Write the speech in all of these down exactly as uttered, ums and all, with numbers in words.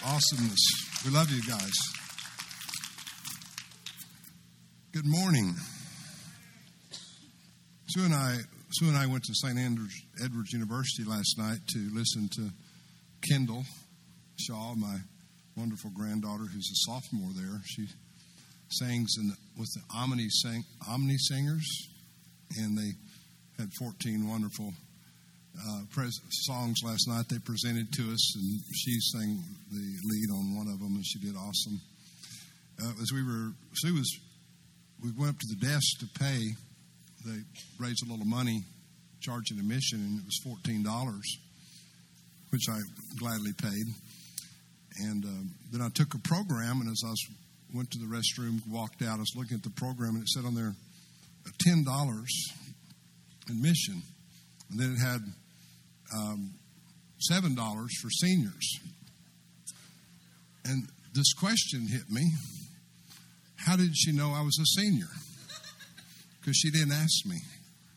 awesomeness. We love you guys. Good morning. Sue and I, Sue and I went to Saint Andrews, Edwards University last night to listen to Kendall Shaw, my wonderful granddaughter, who's a sophomore there. She sings in the, with the Omni, sang, Omni Singers, and they had fourteen wonderful uh, pres- songs last night they presented to us, and she sang the lead on one of them, and she did awesome. Uh, as we were, Sue was, we went up to the desk to pay. They raised a little money, charging admission, and it was fourteen dollars, which I gladly paid. And uh, then I took a program, and as I was, went to the restroom, walked out, I was looking at the program, and it said on there, ten dollars admission. And then it had um, seven dollars for seniors. And this question hit me. How did she know I was a senior? Because she didn't ask me.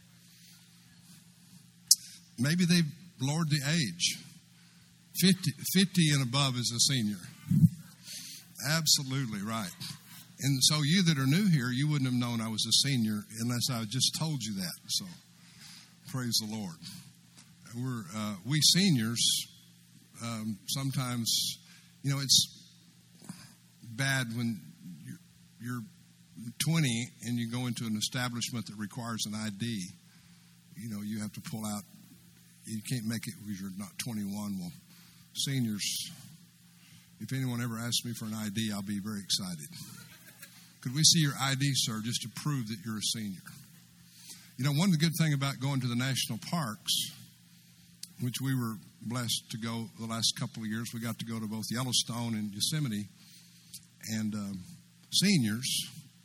Maybe they've lowered the age. fifty, fifty and above is a senior. Absolutely right. And so you that are new here, you wouldn't have known I was a senior unless I just told you that. So praise the Lord. We're uh, we seniors, um, sometimes, you know, it's bad when you're, you're twenty and you go into an establishment that requires an I D. You know, you have to pull out. You can't make it because you're not twenty-one. Well, seniors, if anyone ever asks me for an I D, I'll be very excited. Could we see your I D, sir, just to prove that you're a senior? You know, one of the good things about going to the national parks, which we were blessed to go the last couple of years, we got to go to both Yellowstone and Yosemite, and um, seniors,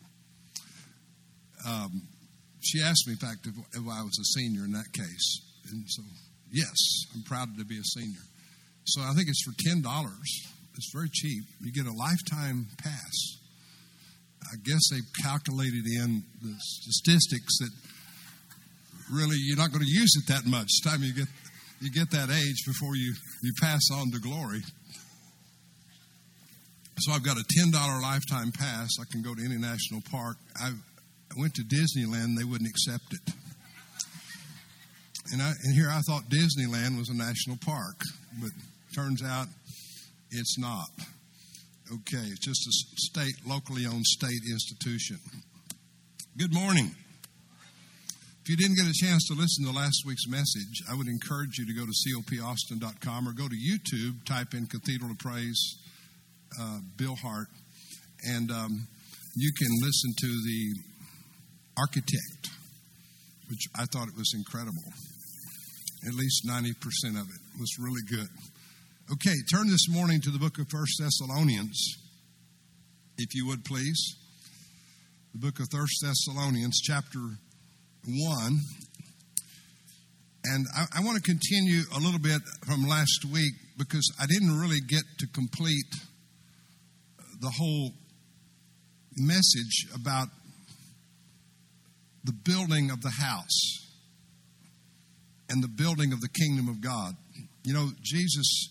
um, she asked me, in fact, if, if I was a senior in that case. And so, yes, I'm proud to be a senior. So I think it's for ten dollars. It's very cheap. You get a lifetime pass. I guess they've calculated in the statistics that really you're not going to use it that much. The time you get you get that age before you, you pass on to glory. So I've got a ten dollars lifetime pass. I can go to any national park. I've, I went to Disneyland. They wouldn't accept it. And, I, and here I thought Disneyland was a national park, but turns out it's not. Okay, it's just a state, locally owned state institution. Good morning. If you didn't get a chance to listen to last week's message, I would encourage you to go to C O P Austin dot com or go to YouTube, type in Cathedral of Praise, uh, Bill Hart, and um, you can listen to the architect, which I thought it was incredible. At least ninety percent of it was really good. Okay, turn this morning to the book of First Thessalonians, if you would please. The book of First Thessalonians, chapter one. And I, I want to continue a little bit from last week because I didn't really get to complete the whole message about the building of the house and the building of the kingdom of God. You know, Jesus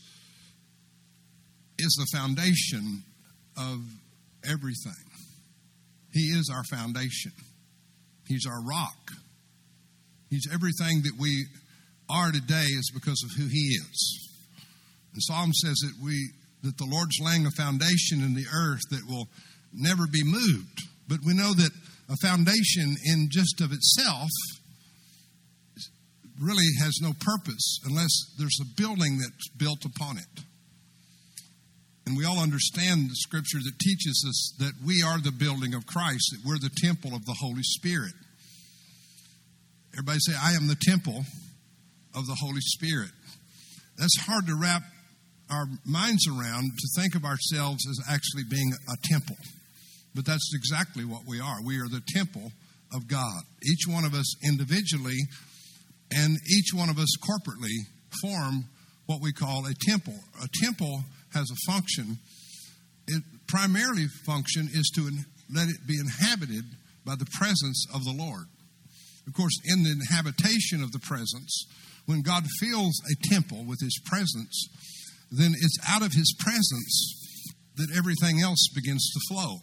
is the foundation of everything. He is our foundation. He's our rock. He's everything that we are today is because of who He is. The Psalm says that we that the Lord's laying a foundation in the earth that will never be moved. But we know that a foundation in just of itself really has no purpose unless there's a building that's built upon it. And we all understand the scripture that teaches us that we are the building of Christ, that we're the temple of the Holy Spirit. Everybody say, I am the temple of the Holy Spirit. That's hard to wrap our minds around, to think of ourselves as actually being a temple. But that's exactly what we are. We are the temple of God. Each one of us individually and each one of us corporately form what we call a temple. A temple has a function. It primarily function is to let it be inhabited by the presence of the Lord. Of course, in the inhabitation of the presence, when God fills a temple with His presence, then it's out of his presence that everything else begins to flow.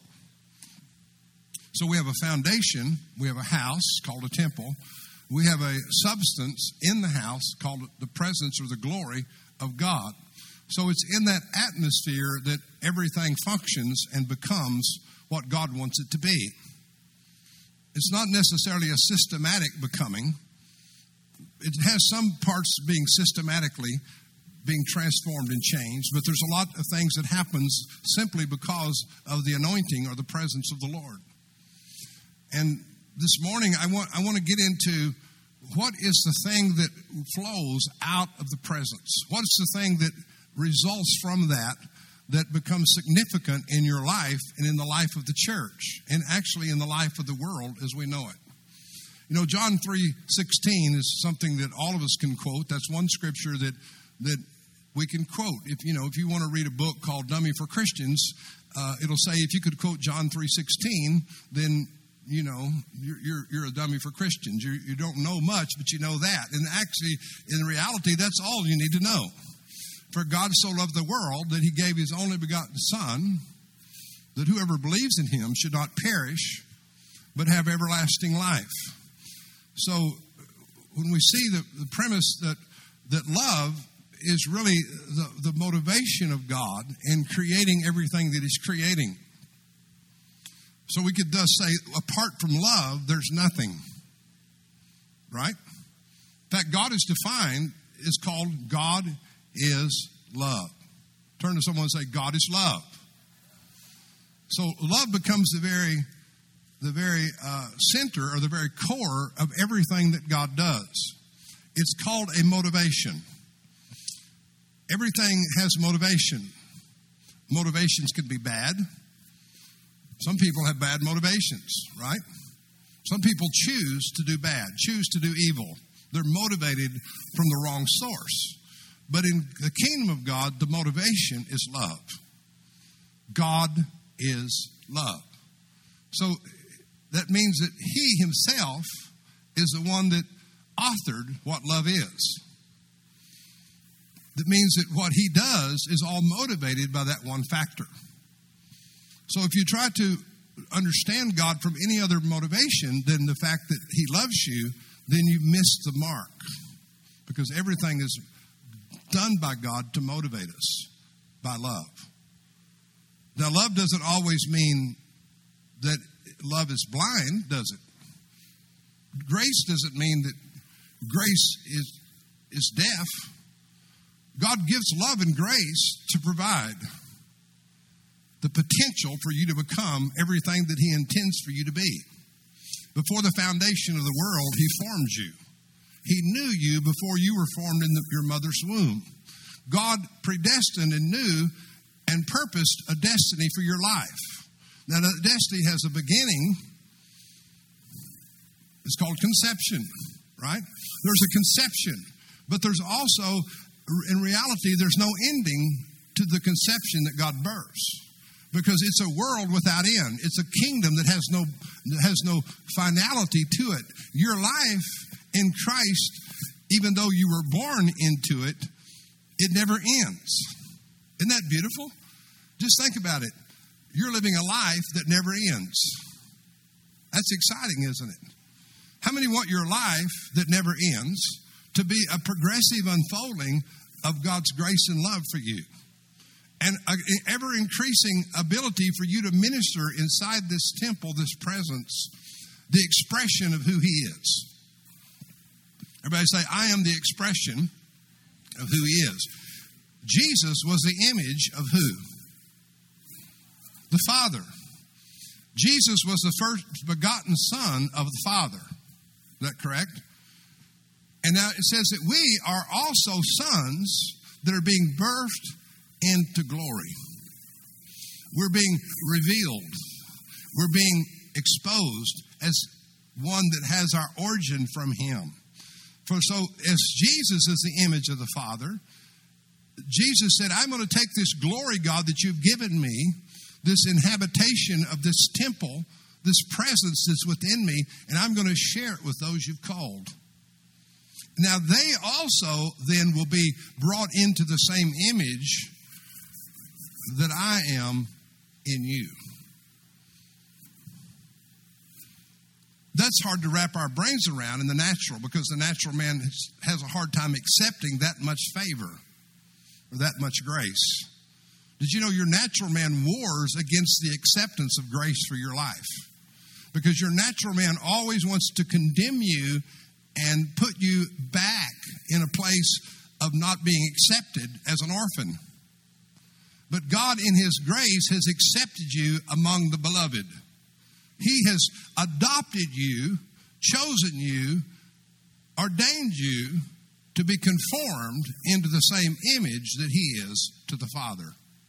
So we have a foundation, we have a house called a temple, we have a substance in the house called the presence or the glory of God. So it's in that atmosphere that everything functions and becomes what God wants it to be. It's not necessarily a systematic becoming. It has some parts being systematically being transformed and changed, but there's a lot of things that happens simply because of the anointing or the presence of the Lord. And this morning, I want I want to get into what is the thing that flows out of the presence. What is the thing that results from that that becomes significant in your life and in the life of the church and actually in the life of the world as we know it. You know, John three sixteen is something that all of us can quote. That's one scripture that that we can quote. If you know, if you want to read a book called Dummy for Christians, uh, it'll say if you could quote John three sixteen, then you know you're you're, you're a dummy for Christians. You you don't know much, but you know that. And actually, in reality, that's all you need to know. For God so loved the world that he gave his only begotten Son, that whoever believes in him should not perish, but have everlasting life. So when we see the, the premise that, that love is really the, the motivation of God in creating everything that he's creating. So we could thus say, apart from love, there's nothing. Right? In fact, God is defined, is called God is love. Turn to someone and say, God is love. So love becomes the very the very uh, center or the very core of everything that God does. It's called a motivation. Everything has motivation. Motivations can be bad. Some people have bad motivations, right? Some people choose to do bad, choose to do evil. They're motivated from the wrong source. But in the kingdom of God, the motivation is love. God is love. So that means that he himself is the one that authored what love is. That means that what he does is all motivated by that one factor. So if you try to understand God from any other motivation than the fact that he loves you, then you miss the mark. Because everything is done by God to motivate us by love. Now, love doesn't always mean that love is blind, does it? Grace doesn't mean that grace is, is deaf. God gives love and grace to provide the potential for you to become everything that he intends for you to be. Before the foundation of the world, he formed you. He knew you before you were formed in the, your mother's womb. God predestined and knew and purposed a destiny for your life. Now, that destiny has a beginning. It's called conception, right? There's a conception, but there's also, in reality, there's no ending to the conception that God births. Because it's a world without end. It's a kingdom that has no that has no finality to it. Your life in Christ, even though you were born into it, it never ends. Isn't that beautiful? Just think about it. You're living a life that never ends. That's exciting, isn't it? How many want your life that never ends to be a progressive unfolding of God's grace and love for you? And an ever-increasing ability for you to minister inside this temple, this presence, the expression of who he is. Everybody say, I am the expression of who he is. Jesus was the image of who? The Father. Jesus was the first begotten Son of the Father. Is that correct? And now it says that we are also sons that are being birthed into glory. We're being revealed. We're being exposed as one that has our origin from him. For so as Jesus is the image of the Father, Jesus said, I'm going to take this glory, God, that you've given me, this inhabitation of this temple, this presence that's within me, and I'm going to share it with those you've called. now they also then will be brought into the same image that I am in you. That's hard to wrap our brains around in the natural, because the natural man has a hard time accepting that much favor or that much grace. Did you know your natural man wars against the acceptance of grace for your life? Because your natural man always wants to condemn you and put you back in a place of not being accepted as an orphan. But God in His grace has accepted you among the beloved. He has adopted you, chosen you, ordained you to be conformed into the same image that He is to the Father.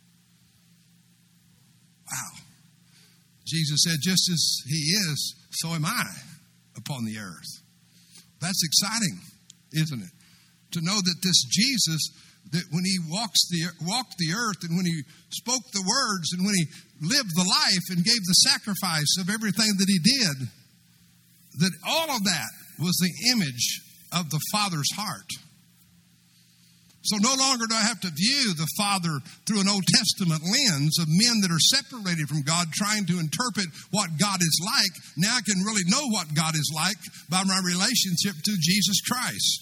Wow. Jesus said, just as He is, so am I upon the earth. That's exciting, isn't it? To know that this Jesus, that when He walks the, walked the earth, and when He spoke the words, and when He lived the life and gave the sacrifice of everything that He did, that all of that was the image of the Father's heart. So no longer do I have to view the Father through an Old Testament lens of men that are separated from God, trying to interpret what God is like. Now I can really know what God is like by my relationship to Jesus Christ.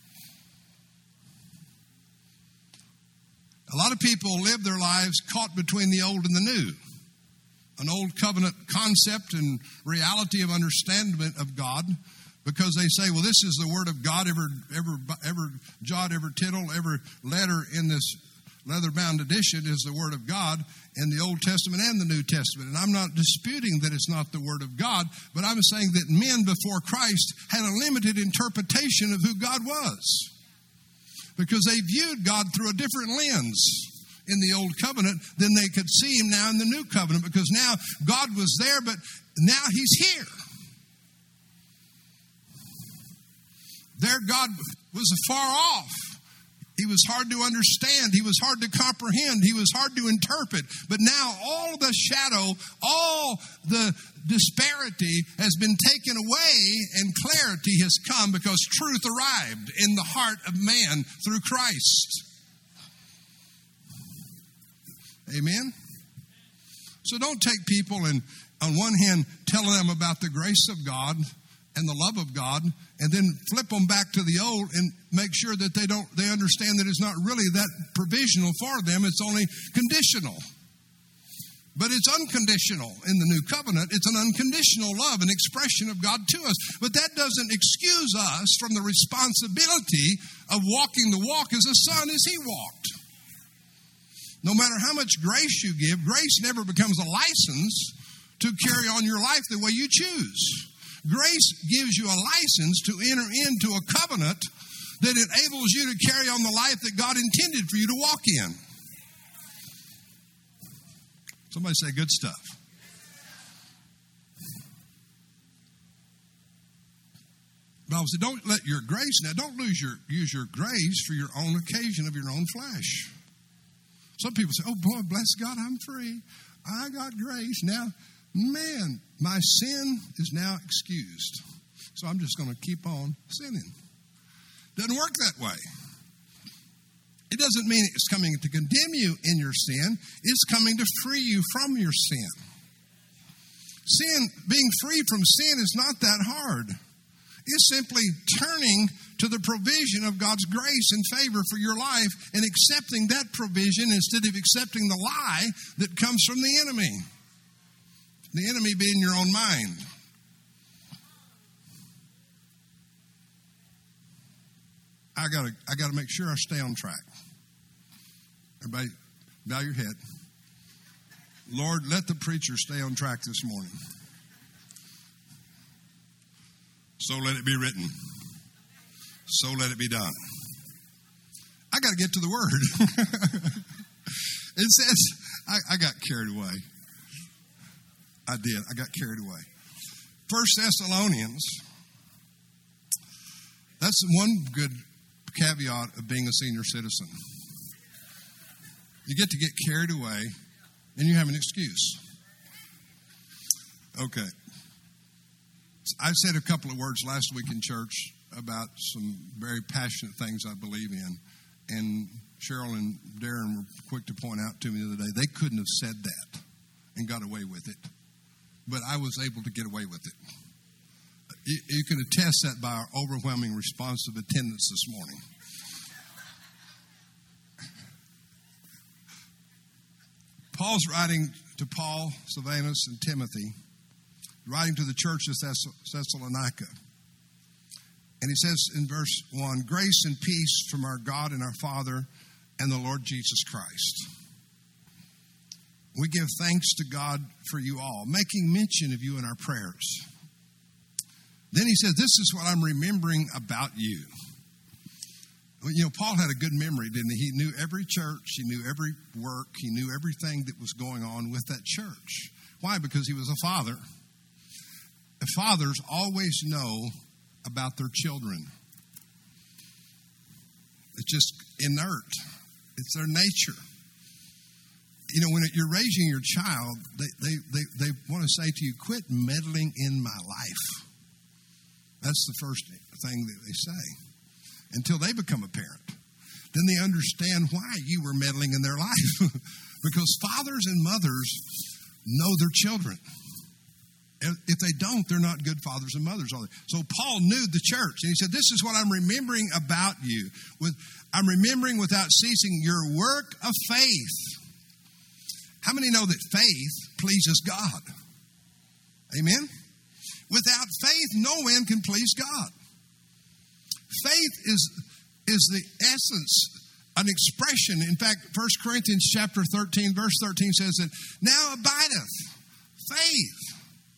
A lot of people live their lives caught between the old and the new. An old covenant concept and reality of understanding of God, because they say, well, this is the Word of God, every, every, every jot, every tittle, every letter in this leather-bound edition is the Word of God in the Old Testament and the New Testament. And I'm not disputing that it's not the Word of God, but I'm saying that men before Christ had a limited interpretation of who God was, because they viewed God through a different lens in the Old Covenant than they could see Him now in the New Covenant, because now God was there, but now He's here. There God was far off. He was hard to understand. He was hard to comprehend. He was hard to interpret. But now all the shadow, all the disparity has been taken away, and clarity has come because truth arrived in the heart of man through Christ. Amen? So don't take people and, on one hand, tell them about the grace of God and the love of God, and then flip them back to the old and make sure that they don't they understand that it's not really that provisional for them. It's only conditional. But it's unconditional in the new covenant. It's an unconditional love, an expression of God to us. But that doesn't excuse us from the responsibility of walking the walk as a son as He walked. No matter how much grace you give, grace never becomes a license to carry on your life the way you choose. Grace gives you a license to enter into a covenant that enables you to carry on the life that God intended for you to walk in. Somebody say good stuff. The Bible said, don't let your grace, now don't lose your, use your grace for your own occasion of your own flesh. Some people say, oh boy, bless God, I'm free. I got grace. Now, man, my sin is now excused. So I'm just going to keep on sinning. Doesn't work that way. It doesn't mean it's coming to condemn you in your sin. It's coming to free you from your sin. Sin, being free from sin is not that hard. It's simply turning to the provision of God's grace and favor for your life and accepting that provision instead of accepting the lie that comes from the enemy. The enemy being your own mind. I gotta, I gotta make sure I stay on track. Everybody, bow your head. Lord, let the preacher stay on track this morning. So let it be written. So let it be done. I got to get to the word. It says, I, I got carried away. I did. I got carried away. First Thessalonians. That's one good caveat of being a senior citizen. You get to get carried away, and you have an excuse. Okay. I said a couple of words last week in church about some very passionate things I believe in. And Cheryl and Darren were quick to point out to me the other day, they couldn't have said that and got away with it. But I was able to get away with it. You, you can attest that by our overwhelming responsive attendance this morning. Paul's writing to Paul, Silvanus, and Timothy, writing to the church of Thessalonica. And he says in verse one, grace and peace from our God and our Father and the Lord Jesus Christ. We give thanks to God for you all, making mention of you in our prayers. Then he says, this is what I'm remembering about you. You know, Paul had a good memory, didn't he? He knew every church, he knew every work, he knew everything that was going on with that church. Why? Because he was a father. Fathers always know about their children. It's just inert. It's their nature. You know, when you're raising your child, they, they, they, they want to say to you, quit meddling in my life. That's the first thing that they say. Until they become a parent. Then they understand why you were meddling in their life. Because fathers and mothers know their children. If they don't, they're not good fathers and mothers, are they? So Paul knew the church, and he said, this is what I'm remembering about you. With, I'm remembering without ceasing your work of faith. How many know that faith pleases God? Amen? Without faith, no man can please God. Faith is, is the essence, an expression. In fact, First Corinthians chapter thirteen, verse thirteen says that, now abideth faith,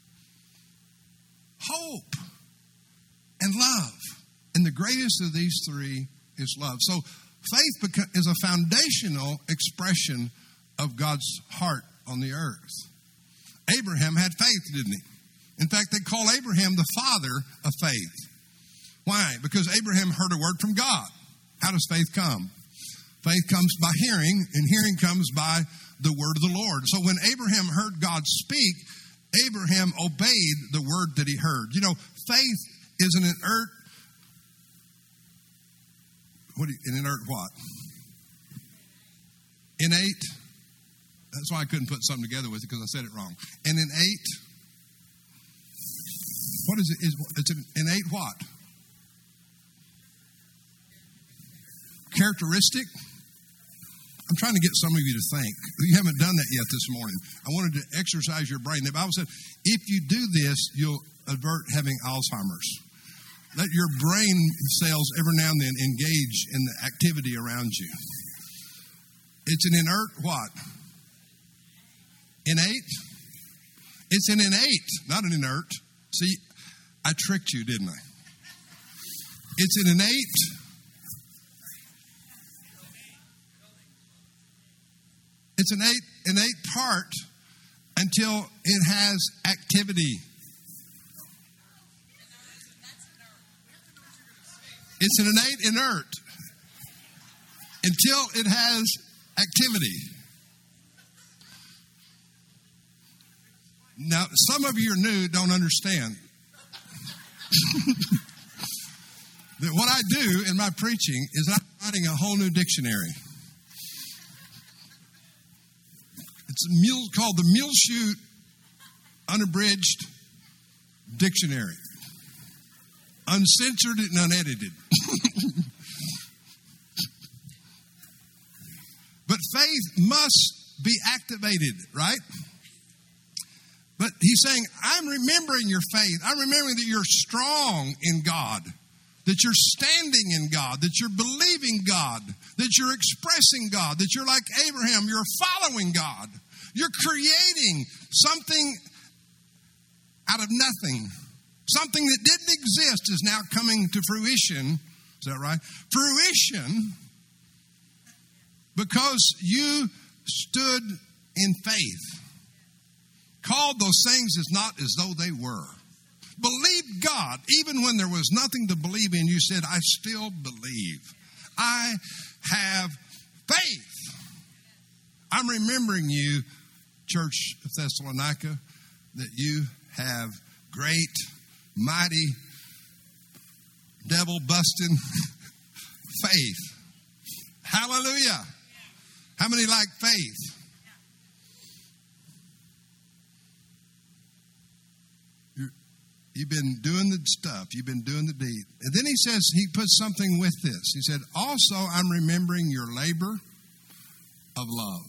hope, and love. And the greatest of these three is love. So faith is a foundational expression of God's heart on the earth. Abraham had faith, didn't he? In fact, they call Abraham the father of faith. Why? Because Abraham heard a word from God. How does faith come? Faith comes by hearing, and hearing comes by the word of the Lord. So when Abraham heard God speak, Abraham obeyed the word that he heard. You know, faith is an inert, what do you, an inert what? Innate. That's why I couldn't put something together with it, because I said it wrong. An innate, what is it? It's an innate what? Characteristic? I'm trying to get some of you to think. You haven't done that yet this morning. I wanted to exercise your brain. The Bible said, if you do this, you'll avert having Alzheimer's. Let your brain cells every now and then engage in the activity around you. It's an inert what? Innate? It's an innate, not an inert. See, I tricked you, didn't I? It's an innate. It's an innate, innate part until it has activity. It's an innate inert until it has activity. Now, some of you are new, don't understand. That what I do in my preaching is I'm writing a whole new dictionary. It's a mule, called the Muleshoe Unabridged Dictionary. Uncensored and unedited. But faith must be activated, right? But he's saying, I'm remembering your faith. I'm remembering that you're strong in God, that you're standing in God, that you're believing God, that you're expressing God, that you're like Abraham, you're following God. You're creating something out of nothing. Something that didn't exist is now coming to fruition. Is that right? Fruition because you stood in faith. Called those things as not as though they were. Believed God. Even when there was nothing to believe in, you said, I still believe. I have faith. I'm remembering you, Church of Thessalonica, that you have great, mighty devil busting faith. Hallelujah. How many like faith? You're, you've been doing the stuff. You've been doing the deed. And then he says, he puts something with this. He said, also I'm remembering your labor of love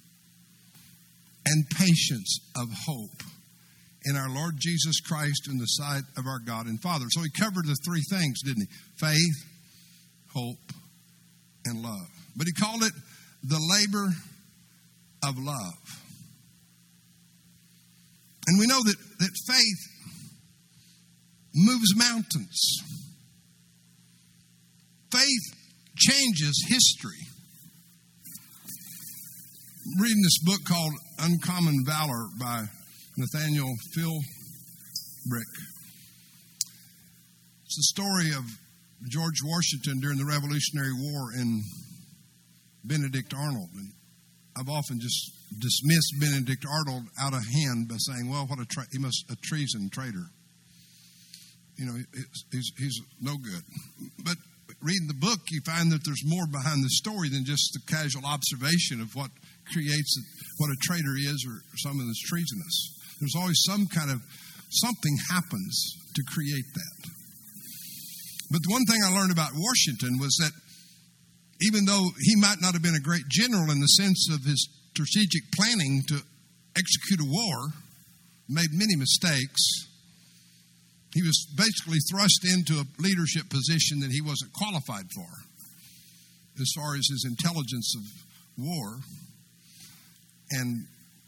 and patience of hope in our Lord Jesus Christ in the sight of our God and Father. So he covered the three things, didn't he? Faith, hope, and love. But he called it the labor of love. And we know that, that faith moves mountains. Faith changes history. I'm reading this book called Uncommon Valor by Nathaniel Philbrick. It's the story of George Washington during the Revolutionary War and Benedict Arnold. And I've often just dismissed Benedict Arnold out of hand by saying, well, what a tra- he must a treason traitor. You know, he's, he's no good. But reading the book, you find that there's more behind the story than just the casual observation of what creates what a traitor is or someone that's treasonous. There's always some kind of, something happens to create that. But the one thing I learned about Washington was that even though he might not have been a great general in the sense of his strategic planning to execute a war, made many mistakes, he was basically thrust into a leadership position that he wasn't qualified for as far as his intelligence of war. And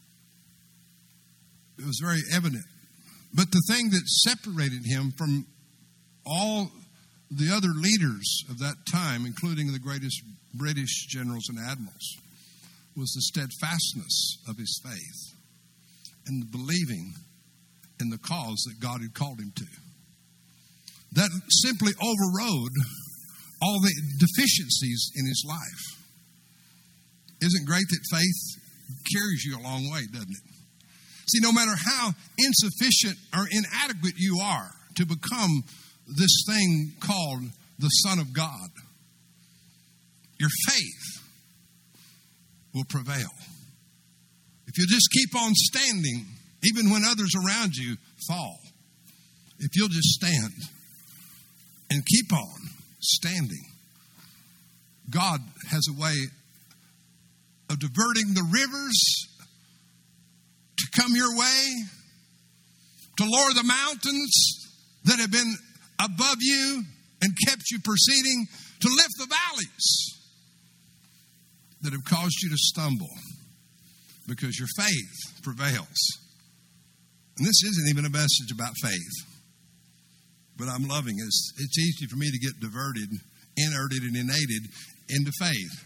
it was very evident. But the thing that separated him from all the other leaders of that time, including the greatest British generals and admirals, was the steadfastness of his faith and the believing in the cause that God had called him to. That simply overrode all the deficiencies in his life. Isn't it great that faith carries you a long way, doesn't it? See, no matter how insufficient or inadequate you are to become this thing called the Son of God, your faith will prevail. If you just keep on standing, even when others around you fall, if you'll just stand and keep on standing, God has a way of diverting the rivers to come your way, to lower the mountains that have been above you and kept you proceeding, to lift the valleys that have caused you to stumble because your faith prevails. And this isn't even a message about faith, but I'm loving it. It's, it's easy for me to get diverted, inerted, and inated into faith.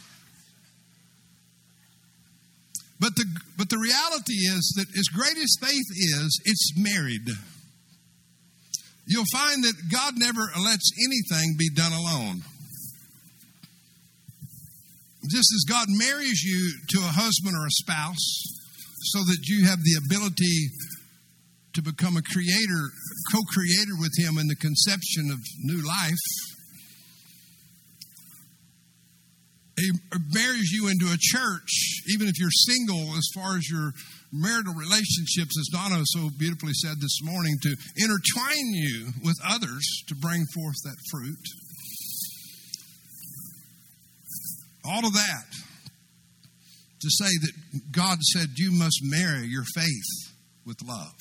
But the but the reality is that as great as faith is, it's married. You'll find that God never lets anything be done alone. Just as God marries you to a husband or a spouse so that you have the ability to become a creator, co-creator with him in the conception of new life, He marries you into a church, even if you're single, as far as your marital relationships, as Donna so beautifully said this morning, to intertwine you with others to bring forth that fruit. All of that to say that God said you must marry your faith with love.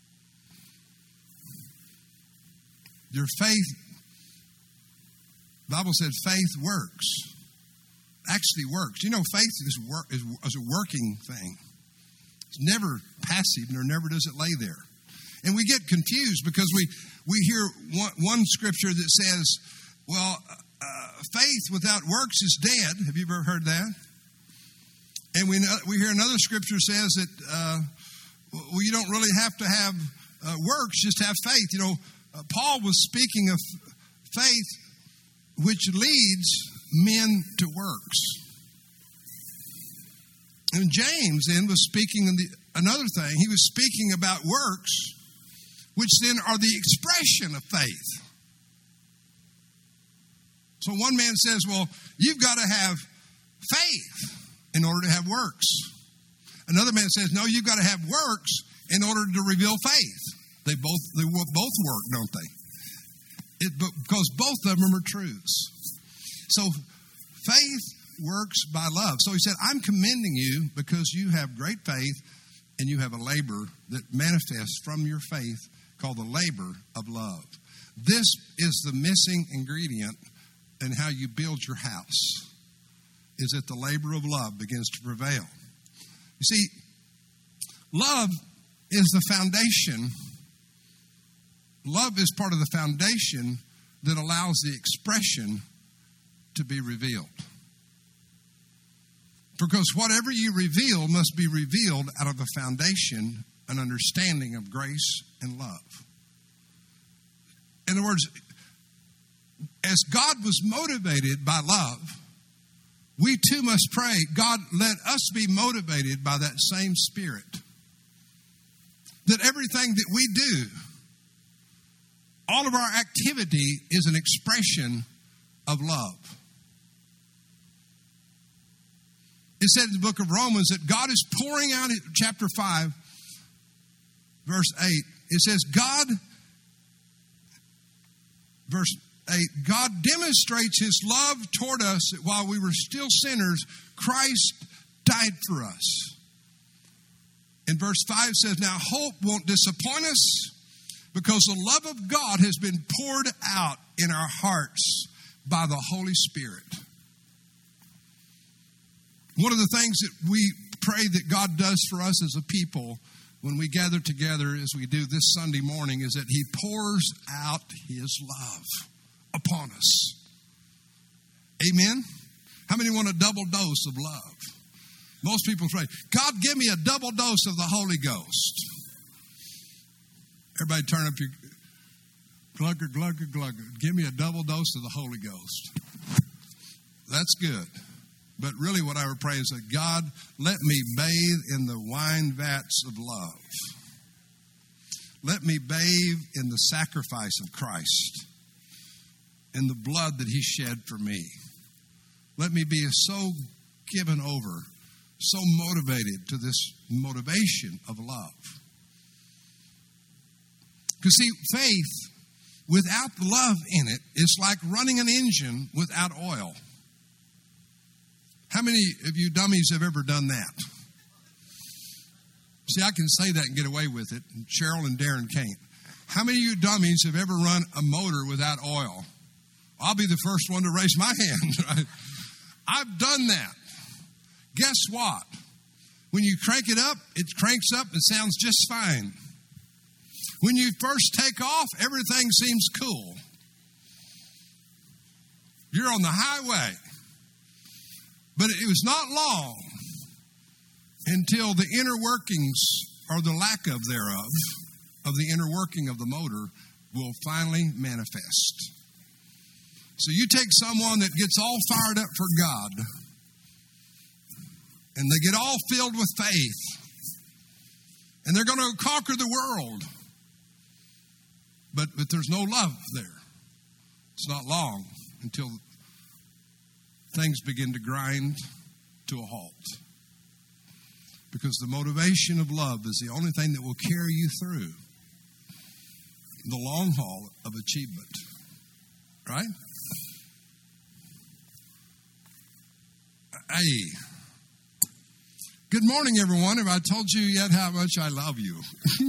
Your faith, the Bible said faith works. Actually works. You know, faith is, work, is, is a working thing. It's never passive, nor never does it lay there. And we get confused because we, we hear one, one scripture that says, well, uh, faith without works is dead. Have you ever heard that? And we know, we hear another scripture says that, uh, well, you don't really have to have uh, works, just have faith. You know, uh, Paul was speaking of faith which leads men to works. And James then was speaking in the, another thing. He was speaking about works, which then are the expression of faith. So one man says, well, you've got to have faith in order to have works. Another man says, no, you've got to have works in order to reveal faith. They both they both work, don't they? It, because both of them are truths. So faith works by love. So he said, I'm commending you because you have great faith and you have a labor that manifests from your faith called the labor of love. This is the missing ingredient in how you build your house, is that the labor of love begins to prevail. You see, love is the foundation. Love is part of the foundation that allows the expression to be revealed. Because whatever you reveal must be revealed out of a foundation, an understanding of grace and love. In other words, as God was motivated by love, we too must pray, God, let us be motivated by that same Spirit. That everything that we do, all of our activity is an expression of love. It said in the book of Romans that God is pouring out, in chapter five, verse eight. It says, God, verse eight, God demonstrates His love toward us that while we were still sinners, Christ died for us. And verse five says, now hope won't disappoint us because the love of God has been poured out in our hearts by the Holy Spirit. One of the things that we pray that God does for us as a people when we gather together as we do this Sunday morning is that He pours out His love upon us. Amen? How many want a double dose of love? Most people pray, God, give me a double dose of the Holy Ghost. Everybody turn up your glugger, glugger, glugger. Give me a double dose of the Holy Ghost. That's good. But really what I would pray is that, God, let me bathe in the wine vats of love. Let me bathe in the sacrifice of Christ, in the blood that He shed for me. Let me be so given over, so motivated to this motivation of love. Because see, faith without love in it is like running an engine without oil. How many of you dummies have ever done that? See, I can say that and get away with it. Cheryl and Darren can't. How many of you dummies have ever run a motor without oil? I'll be the first one to raise my hand. Right? I've done that. Guess what? When you crank it up, it cranks up and sounds just fine. When you first take off, everything seems cool. You're on the highway. But it was not long until the inner workings, or the lack of thereof, of the inner working of the motor will finally manifest. So you take someone that gets all fired up for God, and they get all filled with faith, and they're going to conquer the world. But, but there's no love there. It's not long until things begin to grind to a halt. Because the motivation of love is the only thing that will carry you through the long haul of achievement. Right? Hey. Good morning, everyone. Have I told you yet how much I love you?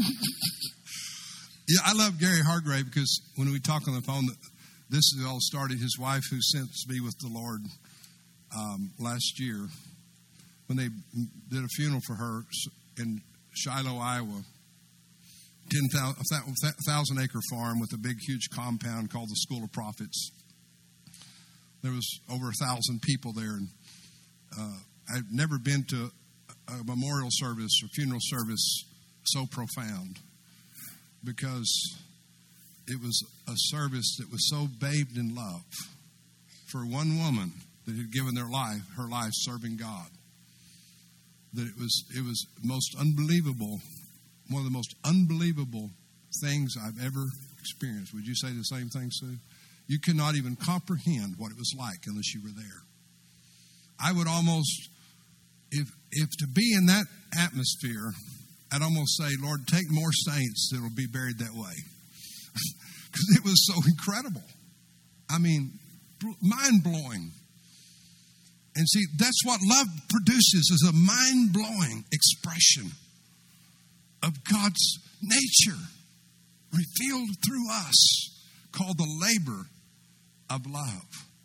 Yeah, I love Gary Hargrave because when we talk on the phone, this is all started. His wife, who since be with the Lord um, last year, when they did a funeral for her in Shiloh, Iowa, ten thousand acre farm with a big, huge compound called the School of Prophets. There was over a thousand people there, and uh, I've never been to a memorial service or funeral service so profound, because it was a service that was so bathed in love for one woman that had given their life, her life serving God, that it was it was most unbelievable, one of the most unbelievable things I've ever experienced. Would you say the same thing, Sue? You cannot even comprehend what it was like unless you were there. I would almost, if if to be in that atmosphere, I'd almost say, Lord, take more saints that will be buried that way. Because it was so incredible. I mean, mind-blowing. And see, that's what love produces, is a mind-blowing expression of God's nature revealed through us, called the labor of love.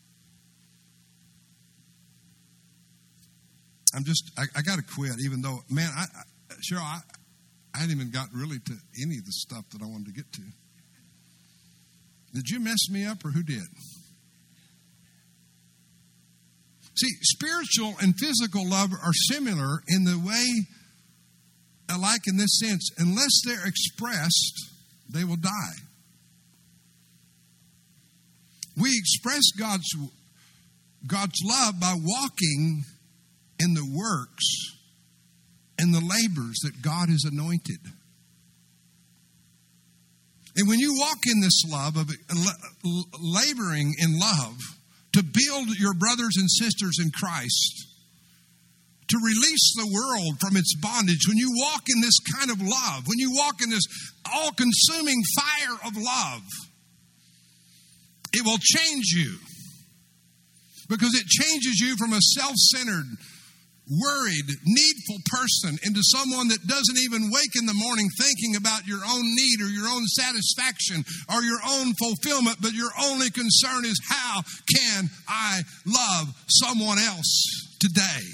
I'm just, I, I got to quit, even though, man, I, I, Cheryl, I, I hadn't even got really to any of the stuff that I wanted to get to. Did you mess me up, or who did? See, spiritual and physical love are similar in the way, alike in this sense, unless they're expressed, they will die. We express God's, God's love by walking in the works and the labors that God has anointed. And when you walk in this love of laboring in love to build your brothers and sisters in Christ, to release the world from its bondage, when you walk in this kind of love, when you walk in this all-consuming fire of love, it will change you. Because it changes you from a self-centered, worried, needful person into someone that doesn't even wake in the morning thinking about your own need or your own satisfaction or your own fulfillment, but your only concern is, how can I love someone else today?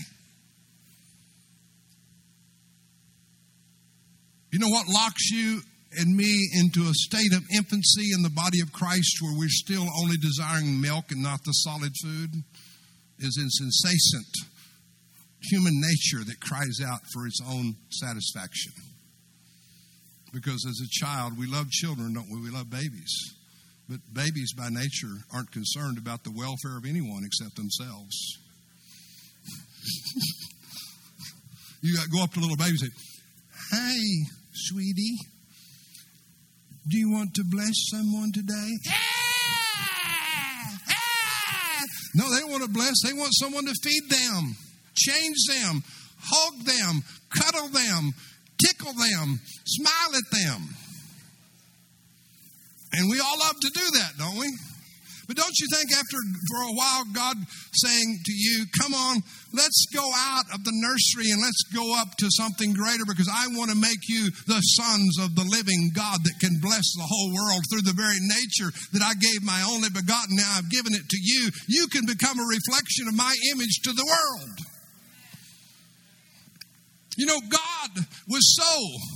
You know what locks you and me into a state of infancy in the body of Christ, where we're still only desiring milk and not the solid food? Is insensate human nature that cries out for its own satisfaction. Because as a child, we love children, don't we? We love babies. But babies by nature aren't concerned about the welfare of anyone except themselves. You got to go up to a little baby and say, "Hey, sweetie, do you want to bless someone today?" No, they don't want to bless. They want someone to feed them, change them, hug them, cuddle them, tickle them, smile at them. And we all love to do that, don't we? But don't you think after, for a while, God saying to you, come on, let's go out of the nursery and let's go up to something greater, because I want to make you the sons of the living God that can bless the whole world through the very nature that I gave my only begotten. Now I've given it to you. You can become a reflection of my image to the world. You know, God was so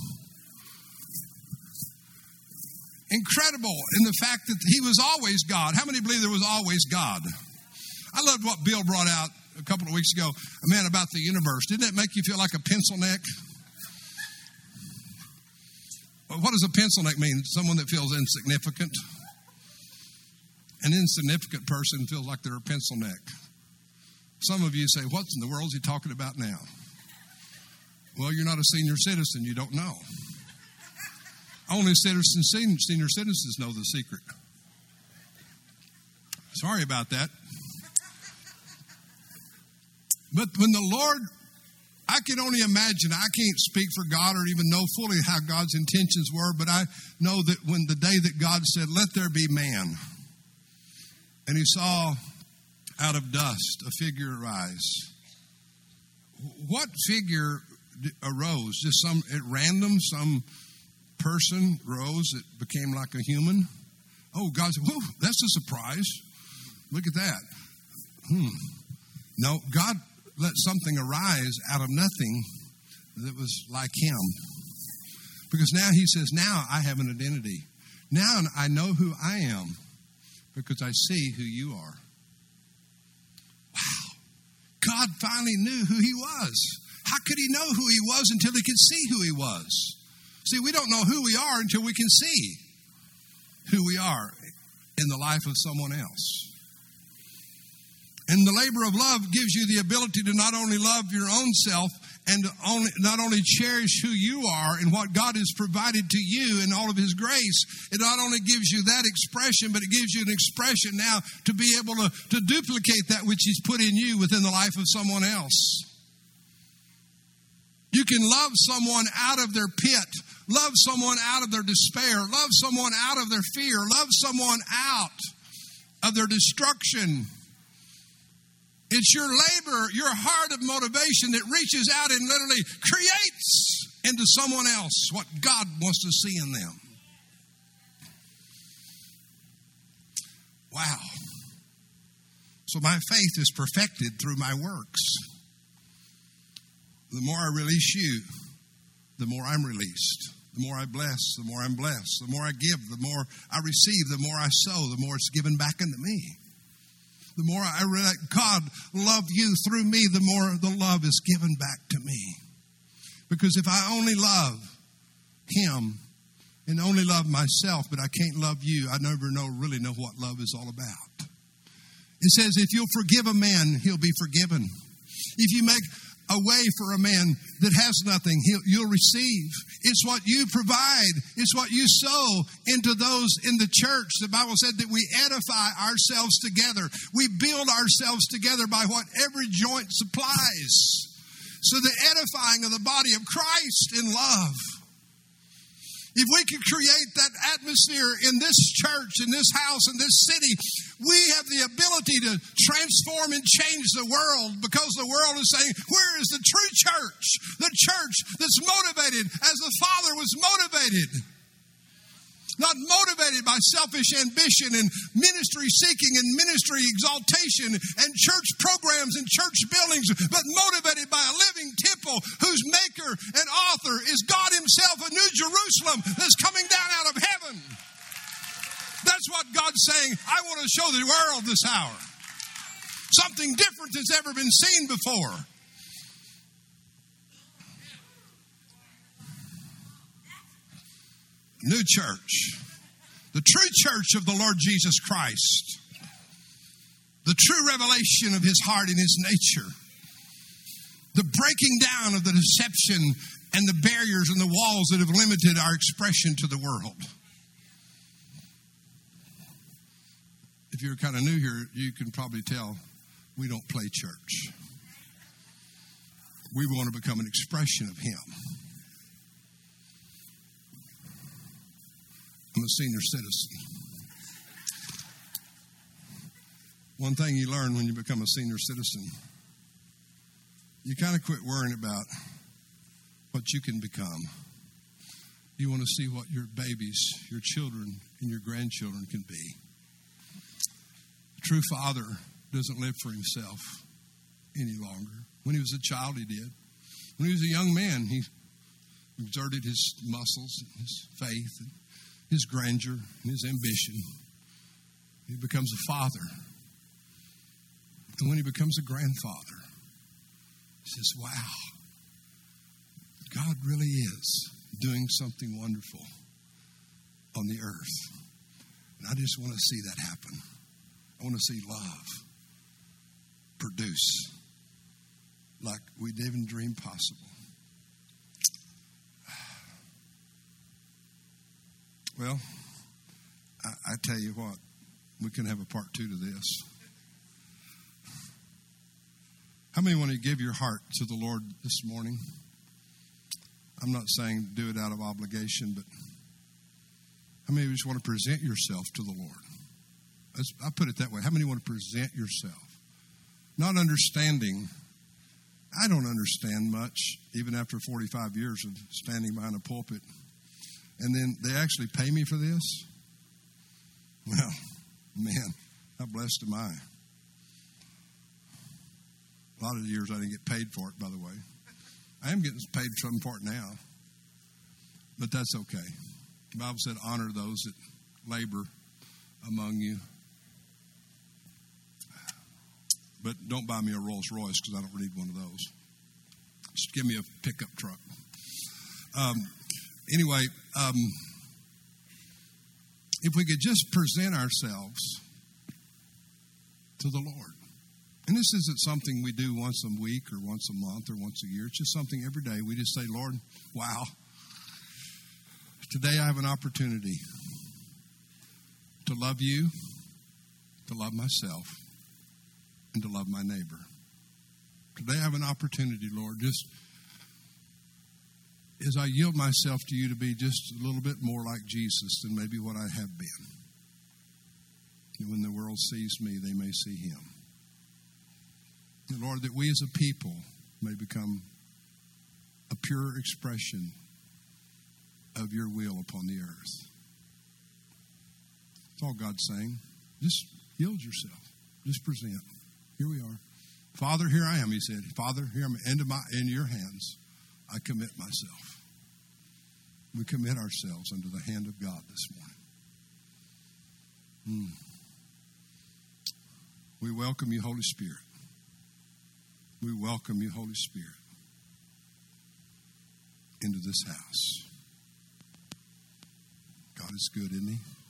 incredible in the fact that he was always God. How many believe there was always God? I loved what Bill brought out a couple of weeks ago, a man about the universe. Didn't that make you feel like a pencil neck? Well, what does a pencil neck mean? Someone that feels insignificant. An insignificant person feels like they're a pencil neck. Some of you say, what in the world is he talking about now? Well, you're not a senior citizen. You don't know. Only citizens, senior citizens know the secret. Sorry about that. But when the Lord, I can only imagine, I can't speak for God or even know fully how God's intentions were, but I know that when the day that God said, let there be man, and he saw out of dust a figure arise. What figure arose? Just some at random, some person rose that became like a human? Oh, God said, whoa, that's a surprise. Look at that. Hmm. No, God let something arise out of nothing that was like him. Because now he says, now I have an identity. Now I know who I am because I see who you are. Wow. God finally knew who he was. How could he know who he was until he could see who he was? See, we don't know who we are until we can see who we are in the life of someone else. And the labor of love gives you the ability to not only love your own self and only, not only cherish who you are and what God has provided to you and all of His grace, it not only gives you that expression, but it gives you an expression now to be able to, to duplicate that which He's put in you within the life of someone else. You can love someone out of their pit, love someone out of their despair, love someone out of their fear, love someone out of their destruction. It's your labor, your heart of motivation that reaches out and literally creates into someone else what God wants to see in them. Wow. So my faith is perfected through my works. The more I release you, the more I'm released. The more I bless, the more I'm blessed. The more I give, the more I receive. The more I sow, the more it's given back into me. The more I let God love you through me, the more the love is given back to me. Because if I only love Him and only love myself, but I can't love you, I never know really know what love is all about. It says if you'll forgive a man, he'll be forgiven. If you make a way for a man that has nothing, he'll, you'll receive. It's what you provide. It's what you sow into those in the church. The Bible said that we edify ourselves together. We build ourselves together by what every joint supplies. So the edifying of the body of Christ in love. If we can create that atmosphere in this church, in this house, in this city, we have the ability to transform and change the world, because the world is saying, where is the true church? The church that's motivated as the Father was motivated. Not motivated by selfish ambition and ministry seeking and ministry exaltation and church programs and church buildings, but motivated by a living temple whose maker and author is God Himself, a new Jerusalem that's coming down out of heaven. That's what God's saying. I want to show the world this hour. Something different that's ever been seen before. New church. The true church of the Lord Jesus Christ. The true revelation of His heart and His nature. The breaking down of the deception and the barriers and the walls that have limited our expression to the world. If you're kind of new here, you can probably tell we don't play church. We want to become an expression of Him. I'm a senior citizen. One thing you learn when you become a senior citizen, you kind of quit worrying about what you can become. You want to see what your babies, your children, and your grandchildren can be. A true father doesn't live for himself any longer. When he was a child, he did. When he was a young man, he exerted his muscles, his faith, and his grandeur, and his ambition. He becomes a father. And when he becomes a grandfather, he says, wow, God really is doing something wonderful on the earth. And I just want to see that happen. I want to see love produce like we didn't dream possible. Well, I, I tell you what, we can have a part two to this. How many want to give your heart to the Lord this morning? I'm not saying do it out of obligation, but how many of you just want to present yourself to the Lord? Let's, I put it that way. How many want to present yourself? Not understanding. I don't understand much, even after forty-five years of standing behind a pulpit. And then they actually pay me for this? Well, man, how blessed am I? A lot of the years I didn't get paid for it, by the way. I am getting paid for some part now. But that's okay. The Bible said, honor those that labor among you. But don't buy me a Rolls Royce, because I don't need one of those. Just give me a pickup truck. Um, anyway, um, if we could just present ourselves to the Lord. And this isn't something we do once a week or once a month or once a year. It's just something every day. We just say, Lord, wow, today I have an opportunity to love you, to love myself, and to love my neighbor. Today I have an opportunity, Lord, just as I yield myself to you to be just a little bit more like Jesus than maybe what I have been. And when the world sees me, they may see him. And Lord, that we as a people may become a pure expression of your will upon the earth. That's all God's saying. Just yield yourself. Just present. Here we are. Father, here I am, he said. Father, here I'm into my in your hands. I commit myself. We commit ourselves under the hand of God this morning. Mm. We welcome you, Holy Spirit. We welcome you, Holy Spirit, into this house. God is good, isn't he?